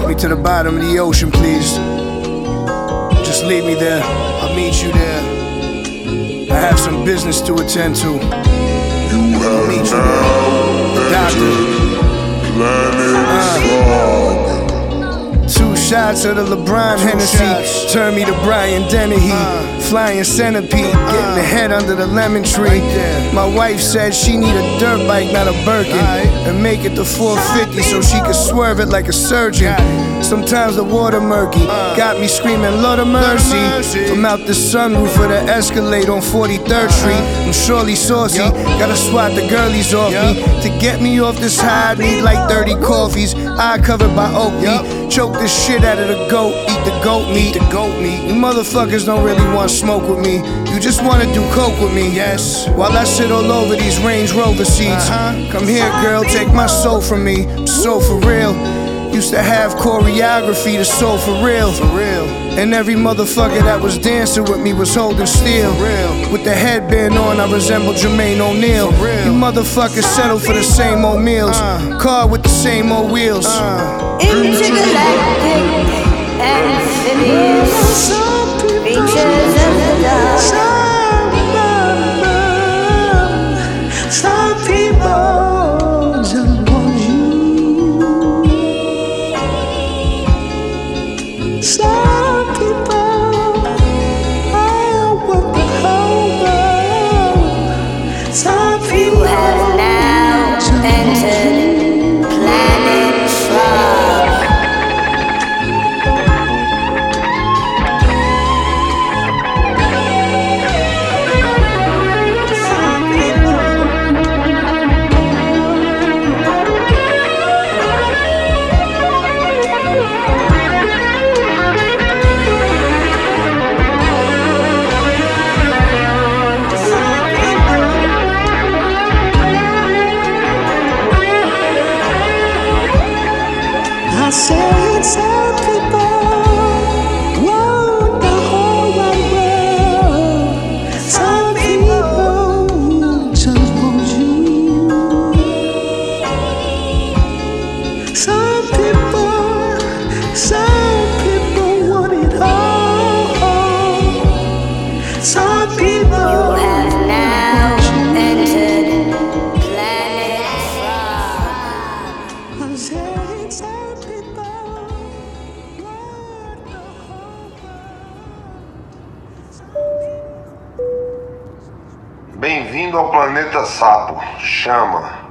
me to the bottom of the ocean, please. Just leave me there, I'll meet you there. I have some business to attend to. I'll meet you there. Doctor. Two shots of the LeBron Hennessy turn me to Brian Dennehy. Flying centipede, getting the head under the lemon tree. My wife said she need a dirt bike, not a Birkin, and make it to 450 so she could swerve it like a surgeon. Sometimes the water murky got me screaming, Lord of mercy. From out the sunroof of the Escalade on 43rd Street, I'm surely saucy. Gotta swat the girlies off me. To get me off this high, I need like 30 coffees. Eye covered by Oakley. Choke the shit out of the goat, eat the goat meat. You motherfuckers don't really want to smoke with me. You just wanna do coke with me, yes. While I sit all over these Range Rover seats. Come here, girl, take my soul from me. I'm so for real. Used to have choreography to soul for real. And every motherfucker that was dancing with me was holding steel. With the headband on, I resemble Jermaine O'Neal. You motherfuckers settle for the same old meals. Car with the same old wheels. Intergalactic amphibious creatures of the dark. Some people just want you. Some people want the whole world. Some people have now entered Planet Frog. I said some people want the whole wide world. Some people just want you. Some people want it all. Some people have now entered Planet Frog. I said some Bem-vindo ao Planeta Sapo. Chama.